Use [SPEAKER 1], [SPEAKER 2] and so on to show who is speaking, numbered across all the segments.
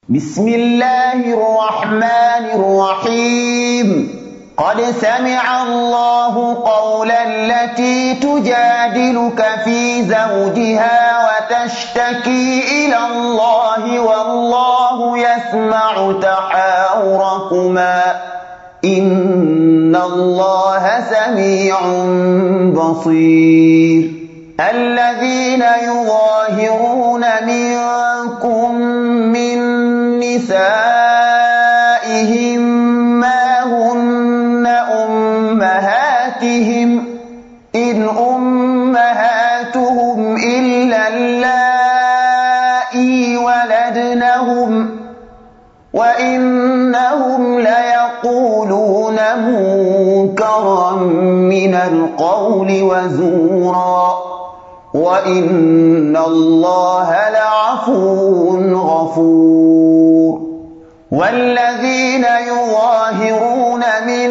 [SPEAKER 1] بسم الله الرحمن الرحيم قد سمع الله قول التي تجادلك في زوجها وتشتكي إلى الله والله يسمع تحاوركما إن الله سميع بصير الذين يظاهرون منكم من نسائهم ما هن أمهاتهم إن أمهاتهم إلا اللائي ولدنهم وإنهم ليقولون منكرا من القول وزورا وإن الله لعفو غفور والذين يظاهرون من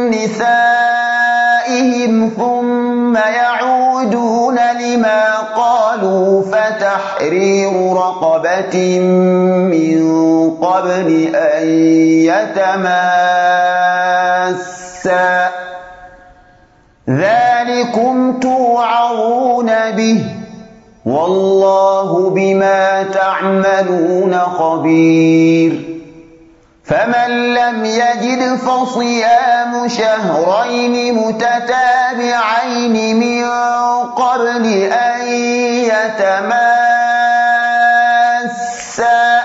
[SPEAKER 1] نسائهم ثم يعودون لما قالوا فتحرير رقبة من قبل أن يتماسا ذلكم توعظون به والله بما تعملون خبير فمن لم يجد فصيام شهرين متتابعين من قبل أن يتماسا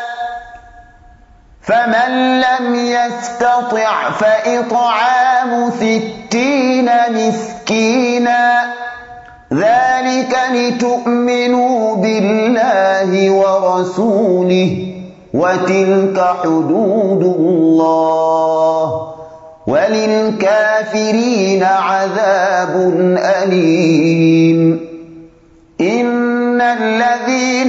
[SPEAKER 1] فمن لم يستطع فإطعام 60 مسكينا ذلك لتؤمنوا بالله ورسوله وتلك حدود الله وللكافرين عذاب أليم إن الذين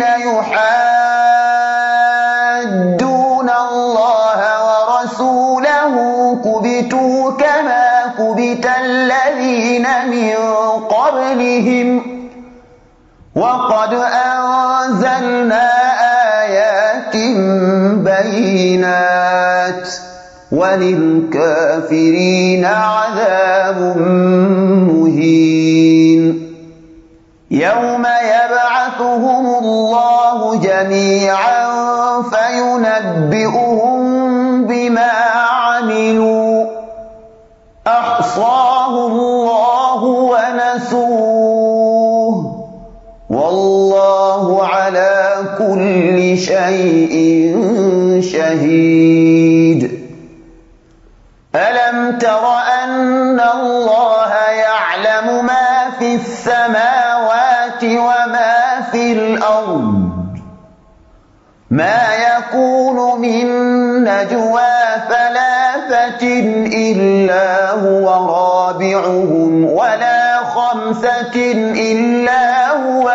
[SPEAKER 1] يحادون الله ورسوله كبتوا كما كبت الذين من قبلهم وقد أنزلنا آيات بينات وللكافرين عذاب مهين يوم يبعثهم الله جميعا فينبئهم بما عملوا أحصاه الله ونسوه والله على كل شيء شهيد ألم تر أن الله يعلم ما في السماوات وما في الأرض ما يكون من نجوى ثلاثة إلا هو رابعهم ولا خمسة إلا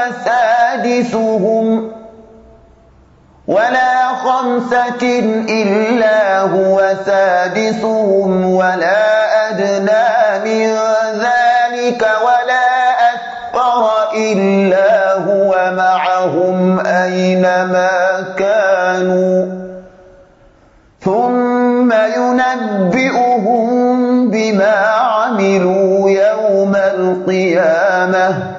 [SPEAKER 1] هو سادسهم ولا أدنى من ذلك ولا أكثر إلا هو معهم أينما كانوا ثم ينبئهم بما عملوا يوم القيامة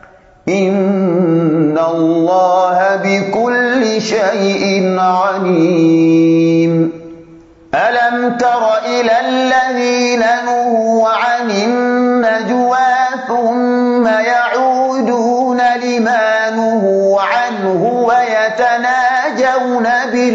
[SPEAKER 1] إن الله بكل شيء عليم ألم تر إلى الذين نهوا عن النجوى ثم يعودون لما نهوا عنه ويتناجون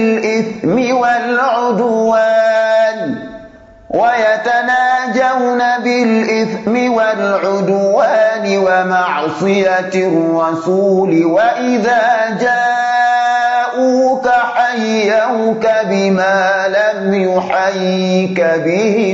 [SPEAKER 1] بالإثم والعدوان ومعصية الرسول وإذا جاءوك حيوك بما لم يحيك به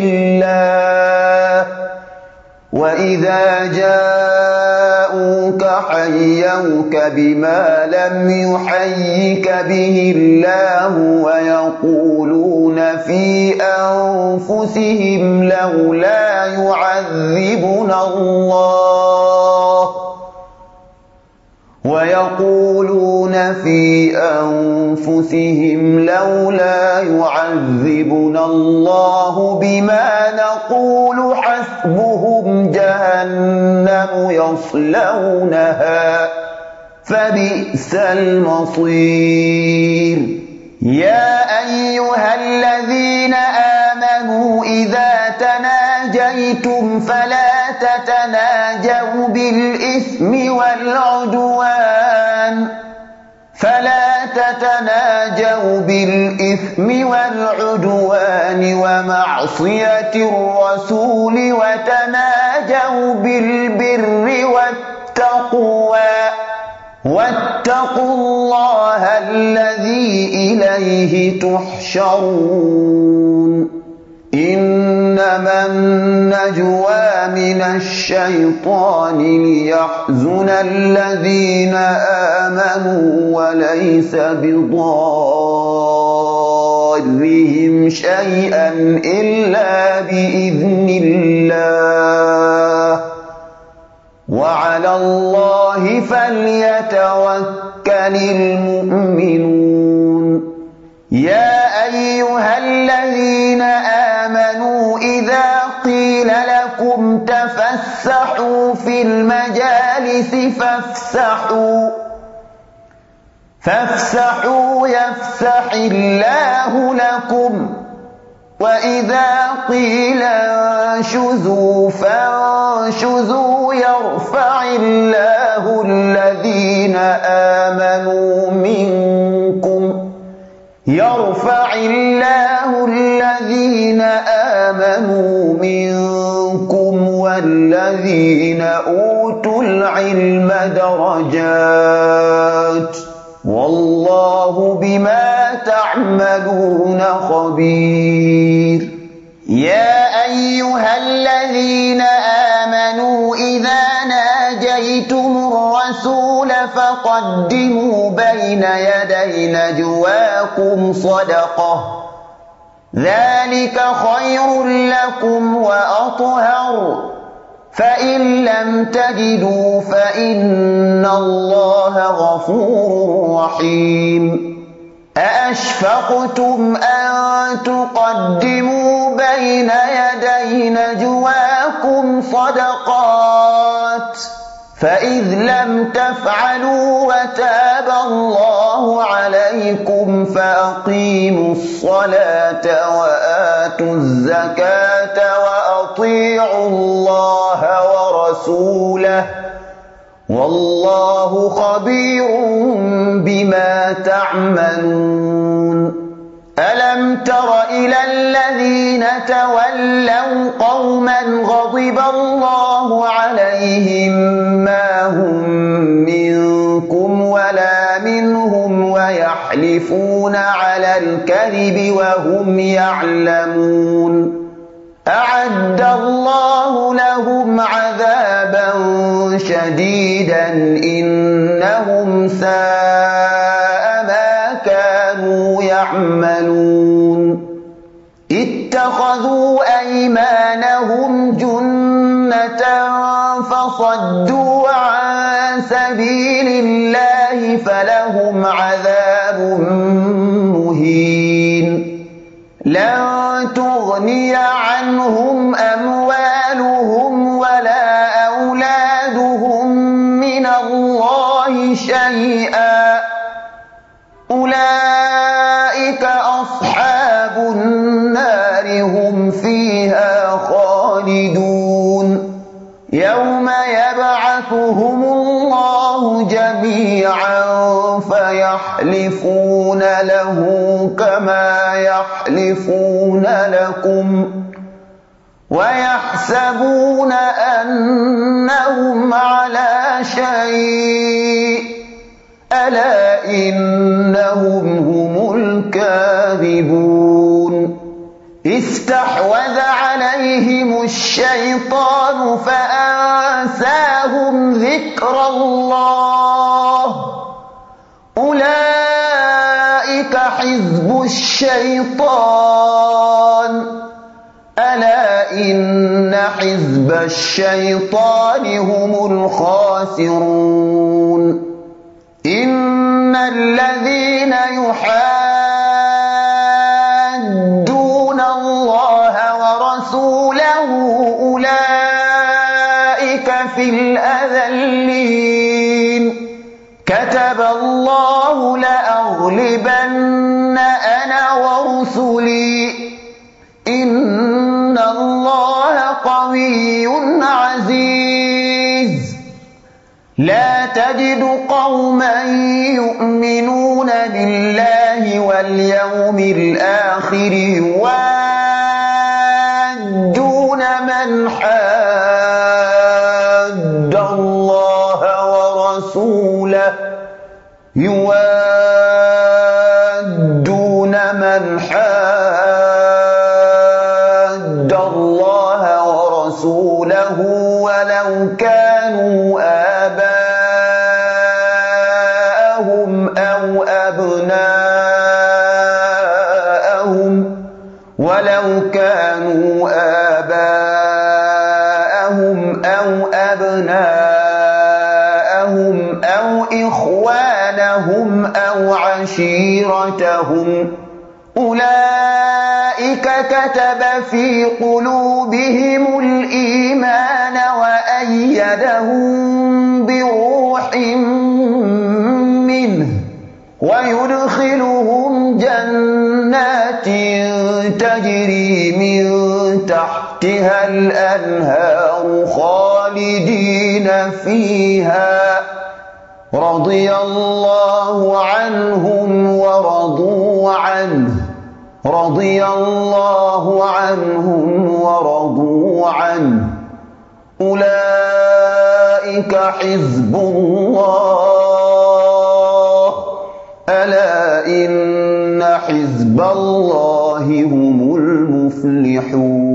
[SPEAKER 1] الله ويقولون في أنفسهم لولا يعذبنا الله ويقولون في أنفسهم لولا يعذبنا الله بما نقول حسبهم جهنم يصلونها فبئس المصير يا أيها الذين آمنوا إذا تناجيتم فلا تتناجوا بالإثم والعدوان ومعصية الرسول وتناجوا بالبر والتقوى واتقوا الله الذي إليه تحشرون إنما النجوى من الشيطان ليحزن الذين آمنوا وليس بضارهم شيئا إلا بإذن الله وعلى الله فليتوكل المؤمنون يا أيها الذين آمنوا إذا قيل لكم تفسحوا في المجالس فافسحوا يفسح الله لكم وإذا قيل انشزوا فانشزوا يرفع الله الذين آمنوا منكم والذين أوتوا العلم درجات والله بما تعملون خبير يا أيها الذين آمنوا إذا ناجيتم الرسول فقدموا بين يدي نجواكم صدقة ذلك خير لكم وأطهر فإن لم تجدوا فإن الله غفور رحيم أأشفقتم أن تقدموا بين يدي نجواكم صدقات فإذ لم تفعلوا وتاب الله عليكم فأقيموا الصلاة وآتوا الزكاة وأطيعوا الله ورسوله والله خبير بما تعملون ألم تر إلى الذين تولوا قوما غضب الله عليهم ما هم منكم ولا منهم ويحلفون على الكذب وهم يعلمون أعد الله لهم عذابا شديدا إنهم ساء ما كانوا يعملون اتخذوا أيمانهم جنة فصدوا عن سبيل الله فلهم عذاب مهين لن تغني عنهم أموالهم ولا أولادهم من الله شيئا أولئك أصحاب النار هم فيها خالدون يوم يبعثهم الله جميعا فيحلفون له كما يحلفون لكم ويحسبون أنهم على شيء ألا إنهم هم الكاذبون استحوذ عليهم الشيطان فأنساهم ذكر الله أولئك حزب الشيطان ألا إن حزب الشيطان هم الخاسرون إن الذين يحادون الله ورسوله أولئك في الأذلين كتب الله لأغلبن أنا ورسلي إن الله قوي عزيز لا تجد قوما يؤمنون بالله واليوم الآخر يوادون من حاد الله ورسوله ولو كانوا آباءهم أو أبناءهم أو إخوانهم أو عشيرتهم أولئك كتب في قلوبهم الإيمان وأيدهم بروح منه ويدخلهم جنات تجري من تحتها الأنهار خالدين فيها رضي الله عنهم ورضوا عنه أولئك حزب الله ألا إن حزب الله هم المفلحون.